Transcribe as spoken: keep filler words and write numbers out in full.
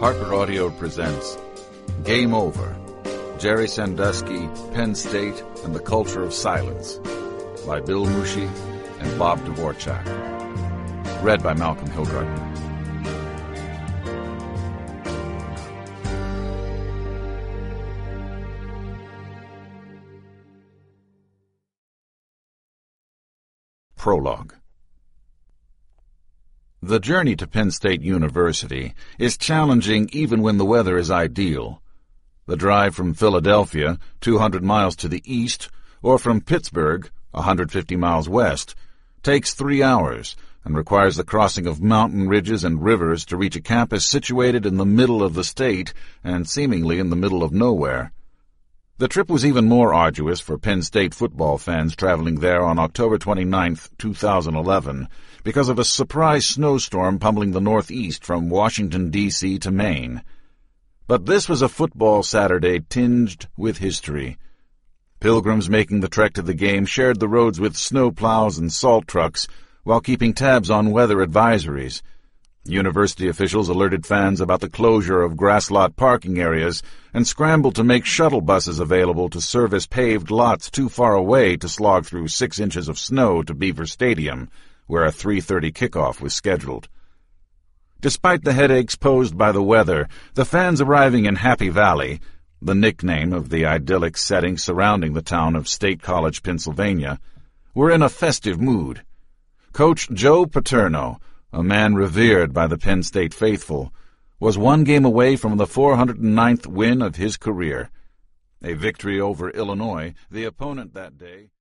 Harper Audio presents Game Over, Jerry Sandusky, Penn State, and the Culture of Silence by Bill Mushi and Bob Dvorak. Read by Malcolm Hilgardner. Prologue. The journey to Penn State University is challenging even when the weather is ideal. The drive from Philadelphia, two hundred miles to the east, or from Pittsburgh, one hundred fifty miles west, takes three hours and requires the crossing of mountain ridges and rivers to reach a campus situated in the middle of the state and seemingly in the middle of nowhere. The trip was even more arduous for Penn State football fans traveling there on October twenty-ninth, two thousand eleven, because of a surprise snowstorm pummeling the Northeast from Washington, D C to Maine. But this was a football Saturday tinged with history. Pilgrims making the trek to the game shared the roads with snow plows and salt trucks while keeping tabs on weather advisories. University officials alerted fans about the closure of grass lot parking areas and scrambled to make shuttle buses available to service paved lots too far away to slog through six inches of snow to Beaver Stadium, where a three thirty kickoff was scheduled. Despite the headaches posed by the weather, the fans arriving in Happy Valley, the nickname of the idyllic setting surrounding the town of State College, Pennsylvania, were in a festive mood. Coach Joe Paterno, a man revered by the Penn State faithful, was one game away from the four hundred ninth win of his career. A victory over Illinois, the opponent that day.